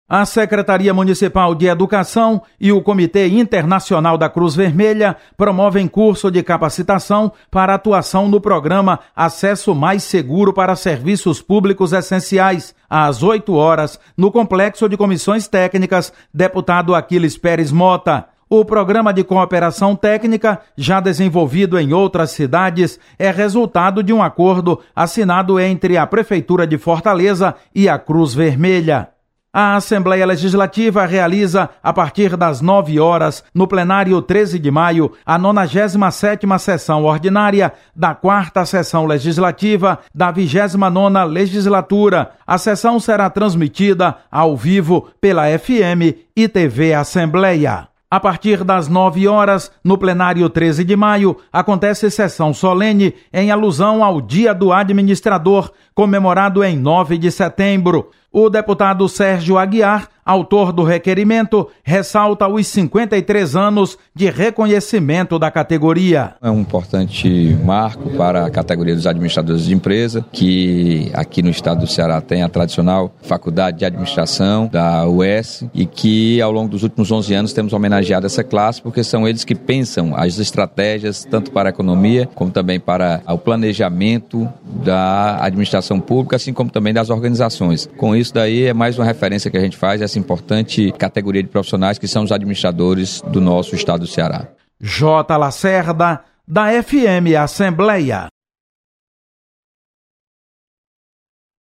A Secretaria Municipal de Educação e o Comitê Internacional da Cruz Vermelha promovem curso de capacitação para atuação no programa Acesso Mais Seguro para Serviços Públicos Essenciais, às 8 horas, no Complexo de Comissões Técnicas, Deputado Aquiles Pérez Mota. O programa de cooperação técnica, já desenvolvido em outras cidades, é resultado de um acordo assinado entre a Prefeitura de Fortaleza e a Cruz Vermelha. A Assembleia Legislativa realiza, a partir das 9 horas, no plenário 13 de maio, a 97ª sessão ordinária da 4ª sessão legislativa da 29ª legislatura. A sessão será transmitida ao vivo pela FM e TV Assembleia. A partir das 9 horas, no plenário 13 de maio, acontece sessão solene em alusão ao Dia do Administrador, comemorado em 9 de setembro. O deputado Sérgio Aguiar, autor do requerimento, ressalta os 53 anos de reconhecimento da categoria. É um importante marco para a categoria dos administradores de empresa, que aqui no estado do Ceará tem a tradicional Faculdade de Administração da UES e que ao longo dos últimos 11 anos temos homenageado essa classe porque são eles que pensam as estratégias tanto para a economia como também para o planejamento da administração pública, assim como também das organizações. Com isso daí é mais uma referência que a gente faz, essa importante categoria de profissionais que são os administradores do nosso estado do Ceará. J. Lacerda, da FM Assembleia.